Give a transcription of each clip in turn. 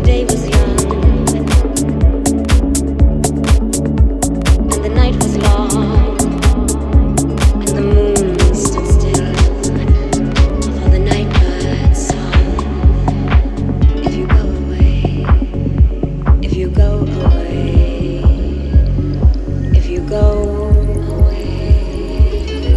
day was young and the night was long and the moon stood still for the night bird's song. If you go away, if you go away, if you go away.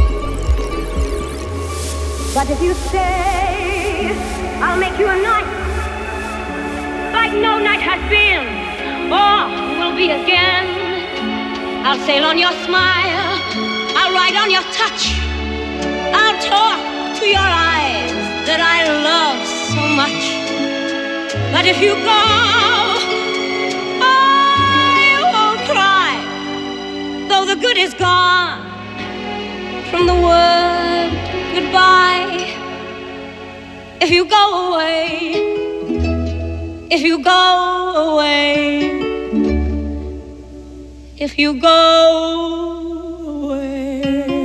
But if you stay, I'll make you a night like no night has been or will be again. I'll sail on your smile, I'll ride on your touch, I'll talk to your eyes that I love so much. But if you go, I won't cry, though the good is gone from the word goodbye. If you go away, if you go away, if you go away.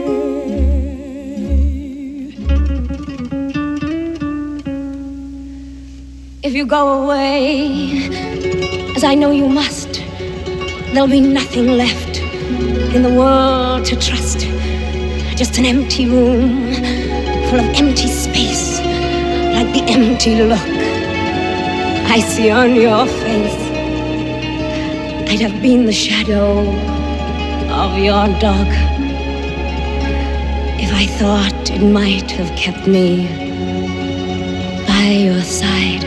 If you go away, as I know you must, there'll be nothing left in the world to trust. Just an empty room full of empty space, like the empty look I see on your face. I'd have been the shadow of your dog if I thought it might have kept me by your side.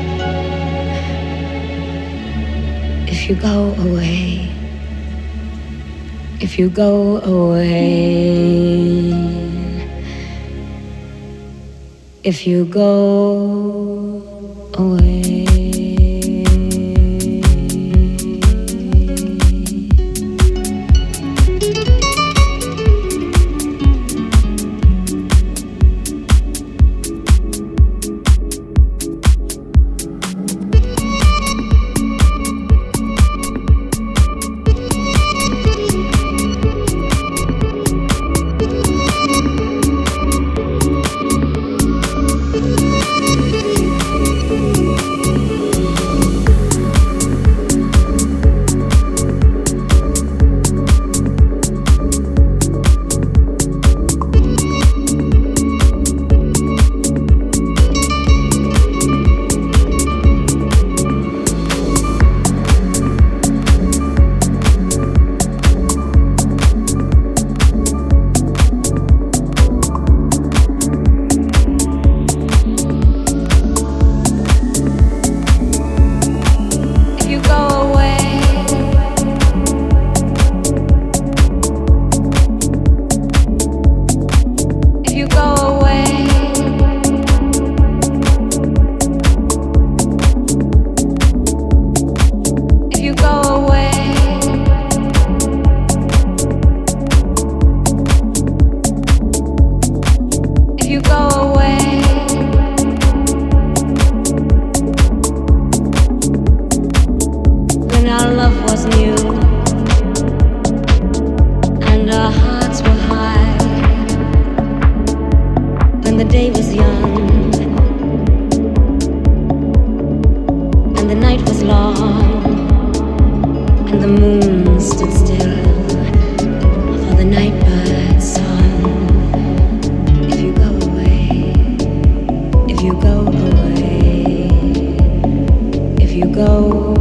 If you go away, if you go away, if you go away. Go